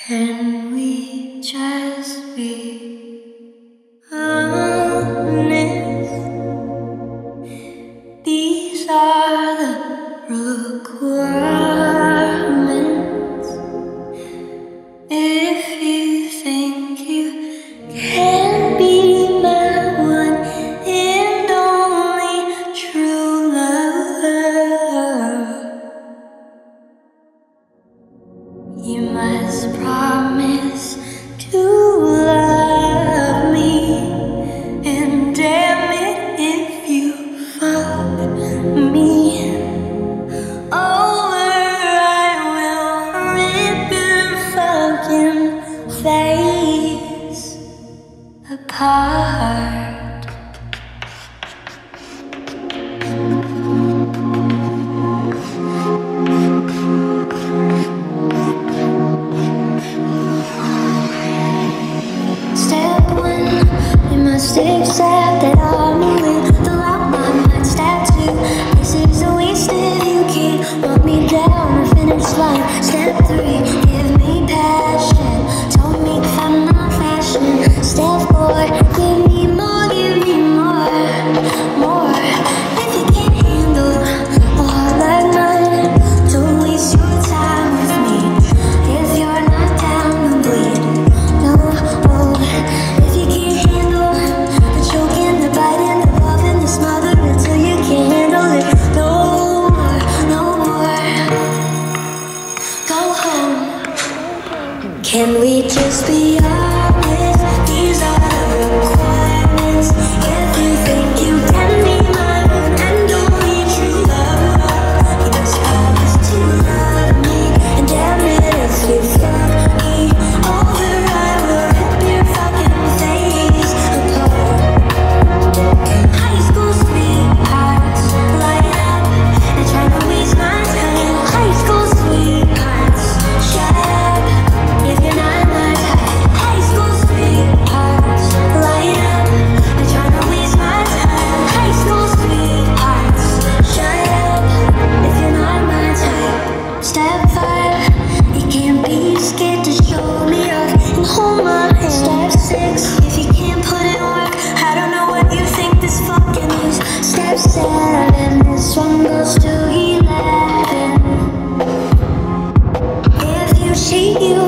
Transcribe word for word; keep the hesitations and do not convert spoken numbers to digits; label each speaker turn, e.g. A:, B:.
A: Can we just be honest? These are the requirements. If you think you can be my one and only true love, you must promise to love me. And damn it if you fuck me over, I will rip your fucking face apart. Step one, you must accept that I'm with the lock my mind's tattoo. This is a waste if you can't walk me down the finish line. Step three, give me passion. Don't make fun of fashion. Step four, give me more, give me more, more. If you can't handle a heart like mine, don't waste your time with me. If you're not down to bleed, no, oh. If you can't handle the choking, the biting, the loving, the smothering until you can't handle it no more, no more. Go home. Can we just be honest? These are the requirements. If you think you can be mine and only true love, you must promise to love me. And damn it if you fuck me over, I will rip your fucking face apart. High school sweethearts light up and try to waste my time. High school sweethearts, shut up if you're not my type. High school sweethearts light up and try to waste my time. High school sweethearts, shut up if you're not my type. Step five, you can't be scared to show me off and hold my hand. Step six, if you can't put in work, I don't know what you think this fucking is. Step seven, this one goes to eleven. If you cheat, you